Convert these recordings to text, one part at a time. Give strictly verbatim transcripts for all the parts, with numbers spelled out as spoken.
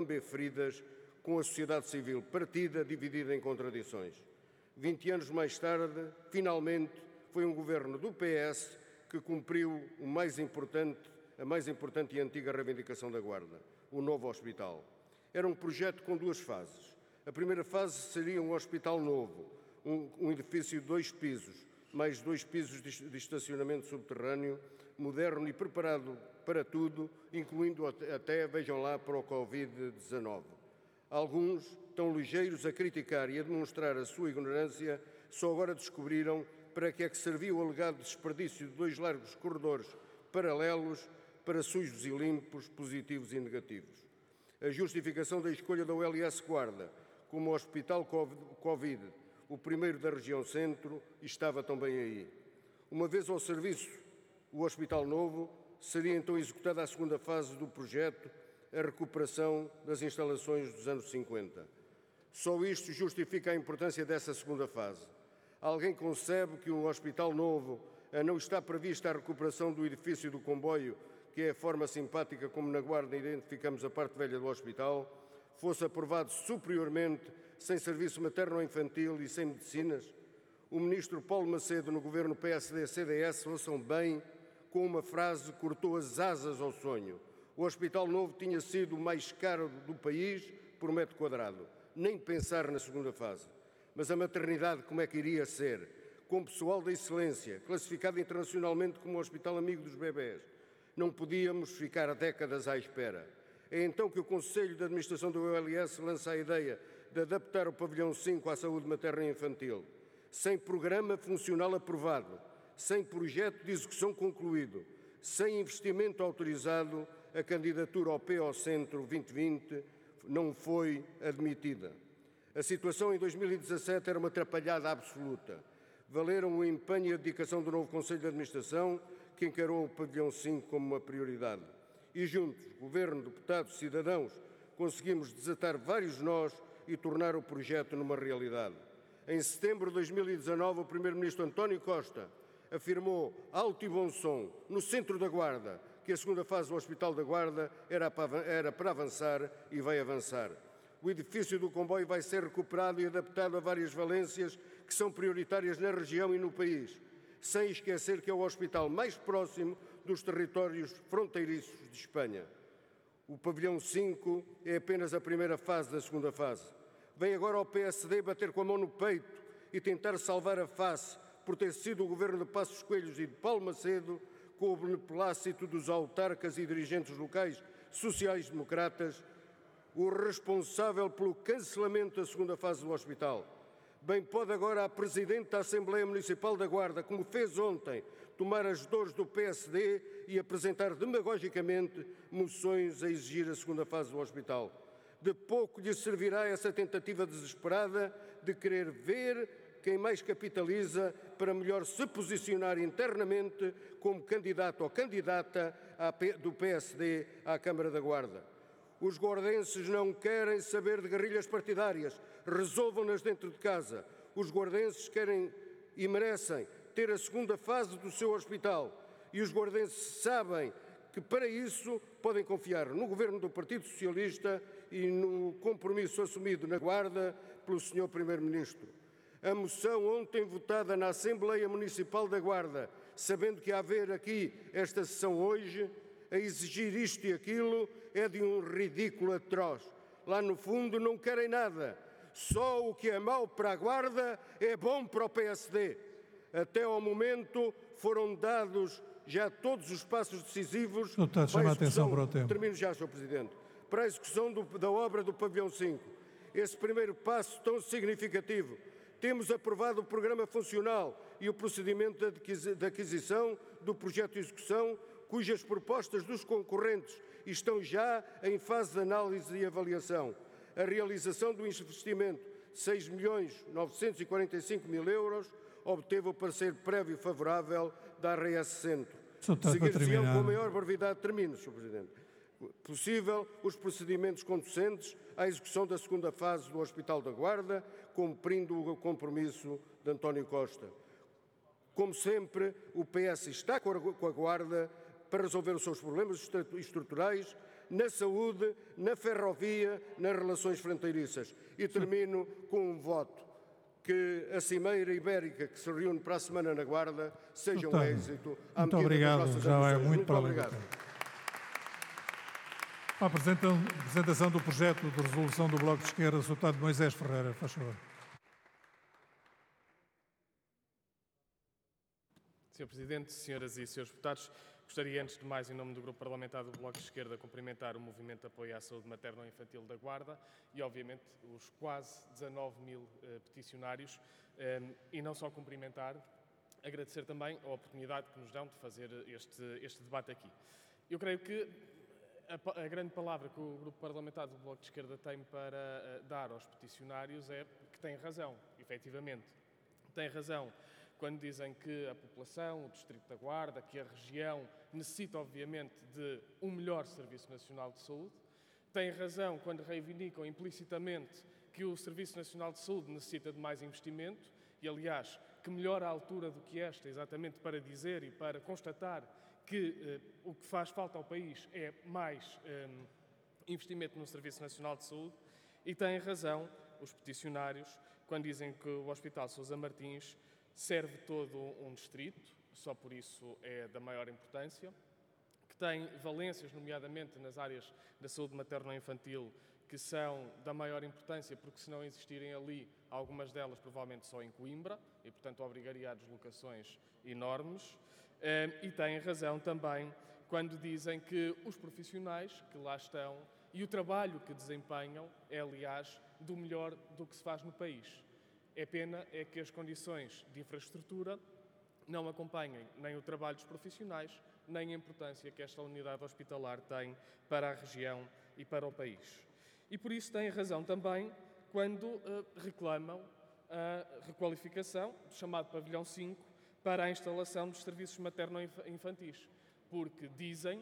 lamber feridas com a sociedade civil partida, dividida em contradições. vinte anos mais tarde, finalmente, foi um governo do P S que cumpriu o mais importante, a mais importante e antiga reivindicação da Guarda, o novo hospital. Era um projeto com duas fases. A primeira fase seria um hospital novo, um, um edifício de dois pisos, mais dois pisos de estacionamento subterrâneo, moderno e preparado para tudo, incluindo até, vejam lá, para o Covid dezanove. Alguns, tão ligeiros a criticar e a demonstrar a sua ignorância, só agora descobriram para que é que servia o alegado desperdício de dois largos corredores paralelos para sujos e limpos, positivos e negativos. A justificação da escolha da U L S Guarda como Hospital Covid, o primeiro da região centro, estava também aí. Uma vez ao serviço, o Hospital Novo, seria então executada a segunda fase do projeto, a recuperação das instalações dos anos cinquenta. Só isto justifica a importância dessa segunda fase. Alguém concebe que um Hospital Novo, a não está prevista a recuperação do edifício do comboio, que é a forma simpática como na Guarda identificamos a parte velha do hospital, fosse aprovado superiormente, sem serviço materno-infantil e sem medicinas? O ministro Paulo Macedo, no governo P S D C D S, ouçam bem, com uma frase cortou as asas ao sonho. O Hospital Novo tinha sido o mais caro do país por metro quadrado. Nem pensar na segunda fase. Mas a maternidade como é que iria ser? Com pessoal da excelência, classificado internacionalmente como o Hospital Amigo dos Bebés. Não podíamos ficar décadas à espera. É então que o Conselho de Administração do U L S lança a ideia de adaptar o pavilhão cinco à saúde materna e infantil. Sem programa funcional aprovado, sem projeto de execução concluído, sem investimento autorizado, a candidatura ao P O Centro vinte vinte não foi admitida. A situação em dois mil e dezassete era uma atrapalhada absoluta. Valeram o empenho e a dedicação do novo Conselho de Administração, que encarou o pavilhão cinco como uma prioridade. E juntos, Governo, deputados, cidadãos, conseguimos desatar vários nós e tornar o projeto numa realidade. Em setembro de dois mil e dezanove, o primeiro-ministro António Costa afirmou, alto e bom som, no centro da Guarda, que a segunda fase do Hospital da Guarda era para avançar e vai avançar. O edifício do comboio vai ser recuperado e adaptado a várias valências que são prioritárias na região e no país, sem esquecer que é o hospital mais próximo dos territórios fronteiriços de Espanha. O pavilhão cinco é apenas a primeira fase da segunda fase. Vem agora ao P S D bater com a mão no peito e tentar salvar a face por ter sido o governo de Passos Coelhos e de Paulo Macedo, com o beneplácito dos autarcas e dirigentes locais sociais-democratas, o responsável pelo cancelamento da segunda fase do hospital. Bem pode agora a Presidente da Assembleia Municipal da Guarda, como fez ontem, tomar as dores do P S D e apresentar demagogicamente moções a exigir a segunda fase do hospital. De pouco lhe servirá essa tentativa desesperada de querer ver quem mais capitaliza para melhor se posicionar internamente como candidato ou candidata do P S D à Câmara da Guarda. Os guardenses não querem saber de guerrilhas partidárias, resolvam-nas dentro de casa. Os guardenses querem e merecem ter a segunda fase do seu hospital e os guardenses sabem que para isso podem confiar no governo do Partido Socialista e no compromisso assumido na Guarda pelo senhor Primeiro-Ministro. A moção ontem votada na Assembleia Municipal da Guarda, sabendo que há haver aqui esta sessão hoje, a exigir isto e aquilo, é de um ridículo atroz. Lá no fundo não querem nada. Só o que é mau para a Guarda é bom para o P S D. Até ao momento foram dados já todos os passos decisivos Deputado, chama a atenção para o tempo. Termino já, senhor Presidente. Para a execução do, da obra do pavilhão cinco. Esse primeiro passo tão significativo. Temos aprovado o programa funcional e o procedimento de aquisição do projeto de execução, cujas propostas dos concorrentes estão já em fase de análise e avaliação. A realização do investimento de seis milhões novecentos e quarenta e cinco mil euros obteve o parecer prévio favorável da R S Centro. Seguir-se-ão com a maior brevidade, termino, senhor Presidente, possível os procedimentos conducentes à execução da segunda fase do Hospital da Guarda, cumprindo o compromisso de António Costa. Como sempre, o P S está com a Guarda para resolver os seus problemas estruturais, na saúde, na ferrovia, nas relações fronteiriças. E termino com um voto. Que a Cimeira Ibérica que se reúne para a semana na Guarda seja um êxito à medida obrigado, das nossas já vai ambições. muito, Muito para obrigado. A apresentação do projeto de resolução do Bloco de Esquerda, senhor Deputado Moisés Ferreira, faz favor. senhor Presidente, senhoras e senhores deputados, gostaria antes de mais, em nome do Grupo Parlamentar do Bloco de Esquerda, cumprimentar o movimento de apoio à saúde materno-infantil da Guarda e, obviamente, os quase dezanove mil uh, peticionários um, e não só cumprimentar, agradecer também a oportunidade que nos dão de fazer este, este debate aqui. Eu creio que a, a grande palavra que o Grupo Parlamentar do Bloco de Esquerda tem para uh, dar aos peticionários é que tem razão, efetivamente. Tem razão quando dizem que a população, o Distrito da Guarda, que a região necessita, obviamente, de um melhor Serviço Nacional de Saúde. Têm razão quando reivindicam implicitamente que o Serviço Nacional de Saúde necessita de mais investimento e, aliás, que melhor a altura do que esta, exatamente para dizer e para constatar que eh, o que faz falta ao país é mais eh, investimento no Serviço Nacional de Saúde. E têm razão os peticionários quando dizem que o Hospital Sousa Martins serve todo um distrito, só por isso é da maior importância, que tem valências, nomeadamente nas áreas da saúde materno-infantil, que são da maior importância, porque se não existirem ali, algumas delas provavelmente só em Coimbra, e portanto obrigaria a deslocações enormes. E têm razão também quando dizem que os profissionais que lá estão e o trabalho que desempenham é, aliás, do melhor do que se faz no país. É pena é que as condições de infraestrutura não acompanhem nem o trabalho dos profissionais, nem a importância que esta unidade hospitalar tem para a região e para o país. E por isso têm razão também quando uh, reclamam a requalificação do chamado Pavilhão cinco para a instalação dos serviços materno-infantis, porque dizem,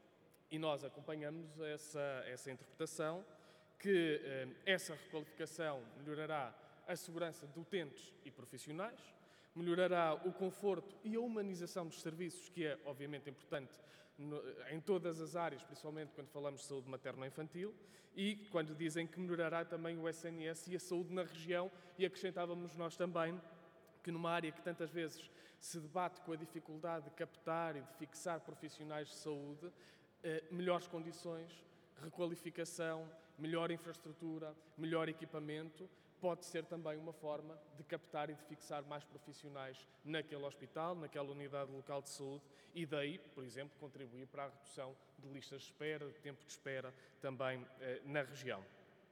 e nós acompanhamos essa, essa interpretação, que uh, essa requalificação melhorará a segurança de utentes e profissionais, melhorará o conforto e a humanização dos serviços, que é, obviamente, importante no, em todas as áreas, principalmente quando falamos de saúde materno-infantil, e quando dizem que melhorará também o S N S e a saúde na região, e acrescentávamos nós também que numa área que tantas vezes se debate com a dificuldade de captar e de fixar profissionais de saúde, eh, melhores condições, requalificação, melhor infraestrutura, melhor equipamento, pode ser também uma forma de captar e de fixar mais profissionais naquele hospital, naquela unidade local de saúde e daí, por exemplo, contribuir para a redução de listas de espera, de tempo de espera também eh, na região.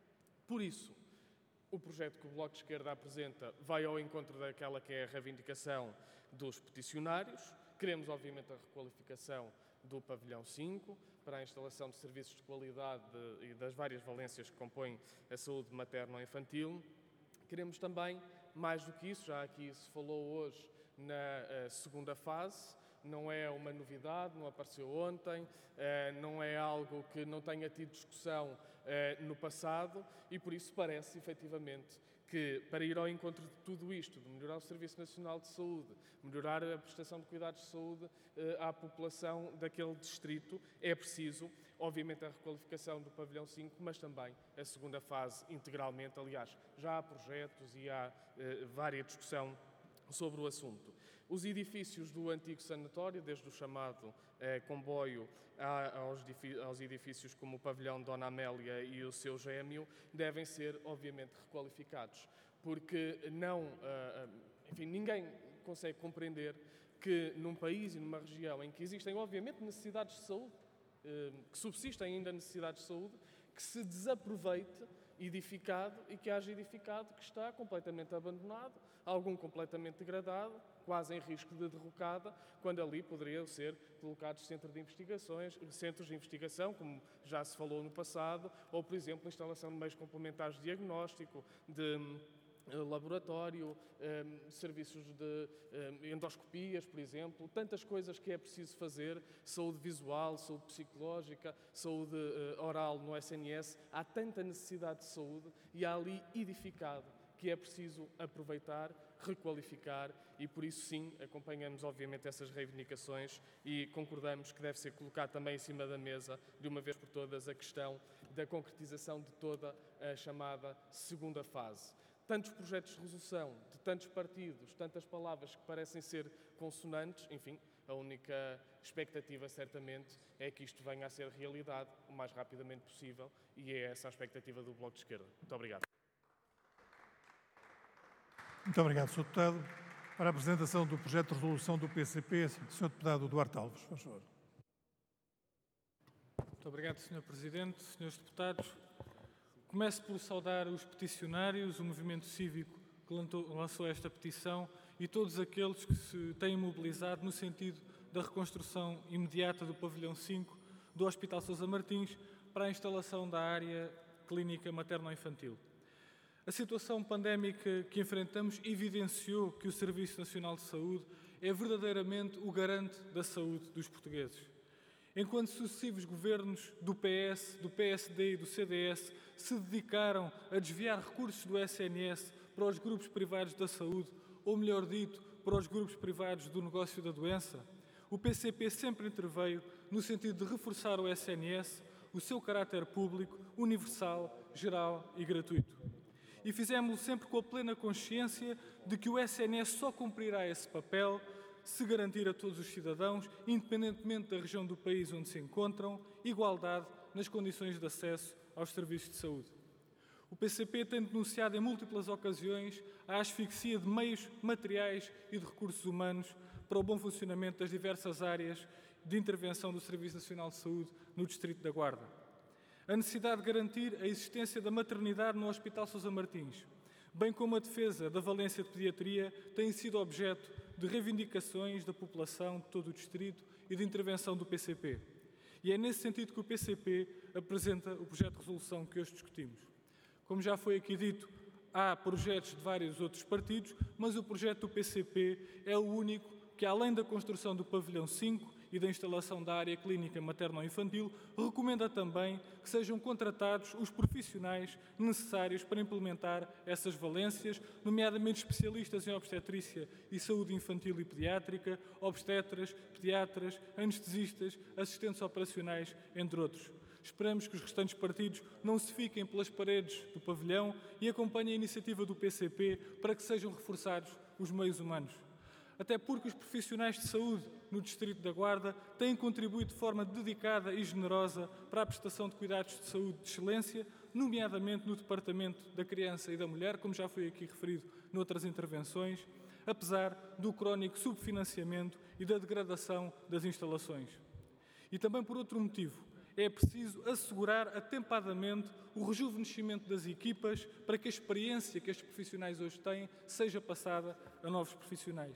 Por isso, o projeto que o Bloco de Esquerda apresenta vai ao encontro daquela que é a reivindicação dos peticionários. Queremos, obviamente, a requalificação do Pavilhão cinco para a instalação de serviços de qualidade e das várias valências que compõem a saúde materno-infantil. Queremos também, mais do que isso, já aqui se falou hoje na uh, segunda fase, não é uma novidade, não apareceu ontem, uh, não é algo que não tenha tido discussão uh, no passado e por isso parece, efetivamente, que para ir ao encontro de tudo isto, de melhorar o Serviço Nacional de Saúde, melhorar a prestação de cuidados de saúde uh, à população daquele distrito, é preciso, obviamente, a requalificação do Pavilhão cinco, mas também a segunda fase integralmente. Aliás, já há projetos e há uh, várias discussão sobre o assunto. Os edifícios do antigo sanatório, desde o chamado eh, comboio a, aos, aos edifícios como o pavilhão Dona Amélia e o seu gêmeo, devem ser, obviamente, requalificados, porque não, uh, enfim, ninguém consegue compreender que num país e numa região em que existem, obviamente, necessidades de saúde, uh, que subsistem ainda necessidades de saúde, que se desaproveite edificado e que haja edificado que está completamente abandonado, algum completamente degradado, quase em risco de derrocada, quando ali poderiam ser colocados centros de investigações, centros de investigação, como já se falou no passado, ou, por exemplo, a instalação de meios complementares de diagnóstico, de laboratório, um, serviços de um, endoscopias, por exemplo, tantas coisas que é preciso fazer, saúde visual, saúde psicológica, saúde uh, oral no S N S, há tanta necessidade de saúde e há ali edificado que é preciso aproveitar, requalificar e, por isso, sim, acompanhamos, obviamente, essas reivindicações e concordamos que deve ser colocado também em cima da mesa, de uma vez por todas, a questão da concretização de toda a chamada segunda fase. Tantos projetos de resolução, de tantos partidos, tantas palavras que parecem ser consonantes, enfim, a única expectativa, certamente, é que isto venha a ser realidade o mais rapidamente possível e é essa a expectativa do Bloco de Esquerda. Muito obrigado. Muito obrigado, senhor Deputado. Para a apresentação do projeto de resolução do P C P, senhor Deputado Duarte Alves, por favor. Muito obrigado, senhor Presidente, senhores Deputados. Começo por saudar os peticionários, o movimento cívico que lançou esta petição e todos aqueles que se têm mobilizado no sentido da reconstrução imediata do pavilhão cinco do Hospital Sousa Martins para a instalação da área clínica materno-infantil. A situação pandémica que enfrentamos evidenciou que o Serviço Nacional de Saúde é verdadeiramente o garante da saúde dos portugueses. Enquanto sucessivos governos do P S, do P S D e do C D S se dedicaram a desviar recursos do S N S para os grupos privados da saúde, ou melhor dito, para os grupos privados do negócio da doença, o P C P sempre interveio no sentido de reforçar o S N S, o seu caráter público, universal, geral e gratuito. E fizemos-lo sempre com a plena consciência de que o S N S só cumprirá esse papel se garantir a todos os cidadãos, independentemente da região do país onde se encontram, igualdade nas condições de acesso aos serviços de saúde. O P C P tem denunciado em múltiplas ocasiões a asfixia de meios materiais e de recursos humanos para o bom funcionamento das diversas áreas de intervenção do Serviço Nacional de Saúde no Distrito da Guarda. A necessidade de garantir a existência da maternidade no Hospital Sousa Martins, bem como a defesa da valência de pediatria, têm sido objeto de reivindicações da população de todo o Distrito e de intervenção do P C P. E é nesse sentido que o P C P apresenta o projeto de resolução que hoje discutimos. Como já foi aqui dito, há projetos de vários outros partidos, mas o projeto do P C P é o único que, além da construção do pavilhão cinco e da instalação da área clínica materno-infantil, recomenda também que sejam contratados os profissionais necessários para implementar essas valências, nomeadamente especialistas em obstetrícia e saúde infantil e pediátrica, obstetras, pediatras, anestesistas, assistentes operacionais, entre outros. Esperamos que os restantes partidos não se fiquem pelas paredes do pavilhão e acompanhem a iniciativa do P C P para que sejam reforçados os meios humanos. Até porque os profissionais de saúde no Distrito da Guarda têm contribuído de forma dedicada e generosa para a prestação de cuidados de saúde de excelência, nomeadamente no Departamento da Criança e da Mulher, como já foi aqui referido noutras intervenções, apesar do crónico subfinanciamento e da degradação das instalações. E também por outro motivo, é preciso assegurar atempadamente o rejuvenescimento das equipas para que a experiência que estes profissionais hoje têm seja passada a novos profissionais.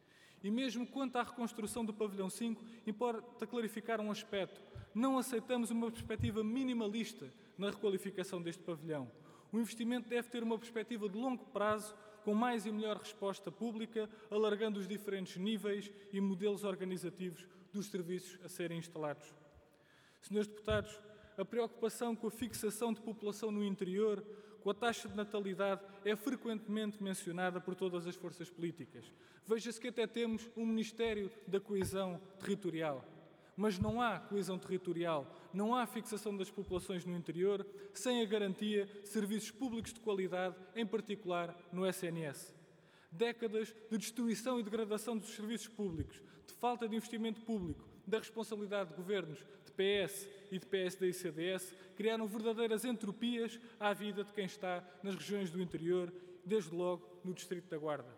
E mesmo quanto à reconstrução do pavilhão cinco, importa clarificar um aspecto. Não aceitamos uma perspectiva minimalista na requalificação deste pavilhão. O investimento deve ter uma perspectiva de longo prazo, com mais e melhor resposta pública, alargando os diferentes níveis e modelos organizativos dos serviços a serem instalados. Senhores deputados, a preocupação com a fixação de população no interior, com a taxa de natalidade, é frequentemente mencionada por todas as forças políticas. Veja-se que até temos um Ministério da Coesão Territorial. Mas não há coesão territorial, não há fixação das populações no interior, sem a garantia de serviços públicos de qualidade, em particular no S N S. Décadas de destruição e degradação dos serviços públicos, de falta de investimento público, da responsabilidade de governos de P S e de P S D e C D S, criaram verdadeiras entropias à vida de quem está nas regiões do interior, desde logo no Distrito da Guarda.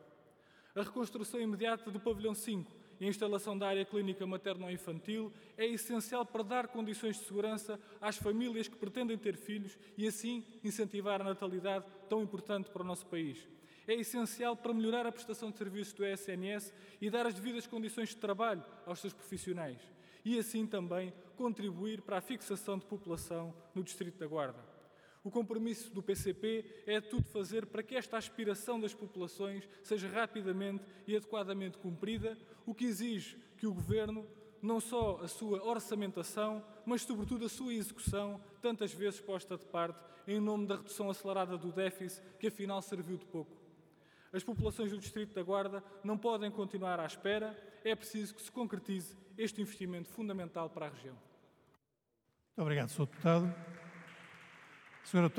A reconstrução imediata do pavilhão cinco e a instalação da área clínica materno-infantil é essencial para dar condições de segurança às famílias que pretendem ter filhos e, assim, incentivar a natalidade tão importante para o nosso país. É essencial para melhorar a prestação de serviços do S N S e dar as devidas condições de trabalho aos seus profissionais e, assim, também contribuir para a fixação de população no Distrito da Guarda. O compromisso do P C P é tudo fazer para que esta aspiração das populações seja rapidamente e adequadamente cumprida, o que exige que o Governo não só a sua orçamentação, mas sobretudo a sua execução, tantas vezes posta de parte, em nome da redução acelerada do déficit, que afinal serviu de pouco. As populações do Distrito da Guarda não podem continuar à espera, é preciso que se concretize este investimento fundamental para a região. Muito obrigado, senhor Deputado. senhora